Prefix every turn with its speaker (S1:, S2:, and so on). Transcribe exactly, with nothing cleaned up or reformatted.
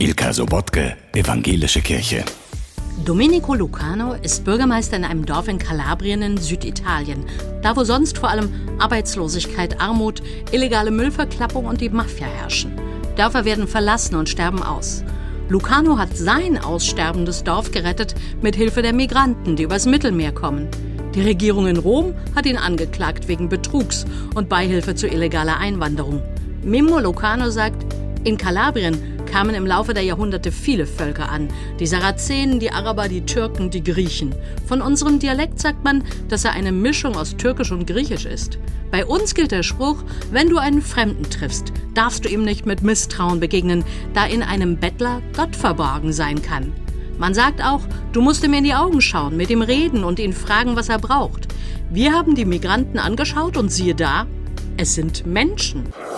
S1: Il Caso Botke, Evangelische Kirche.
S2: Domenico Lucano ist Bürgermeister in einem Dorf in Kalabrien in Süditalien. Da, wo sonst vor allem Arbeitslosigkeit, Armut, illegale Müllverklappung und die Mafia herrschen. Dörfer werden verlassen und sterben aus. Lucano hat sein aussterbendes Dorf gerettet mit Hilfe der Migranten, die übers Mittelmeer kommen. Die Regierung in Rom hat ihn angeklagt wegen Betrugs und Beihilfe zu illegaler Einwanderung. Mimmo Lucano sagt, in Kalabrien kamen im Laufe der Jahrhunderte viele Völker an. Die Sarazenen, die Araber, die Türken, die Griechen. Von unserem Dialekt sagt man, dass er eine Mischung aus Türkisch und Griechisch ist. Bei uns gilt der Spruch, wenn du einen Fremden triffst, darfst du ihm nicht mit Misstrauen begegnen, da in einem Bettler Gott verborgen sein kann. Man sagt auch, du musst ihm in die Augen schauen, mit ihm reden und ihn fragen, was er braucht. Wir haben die Migranten angeschaut und siehe da, es sind Menschen.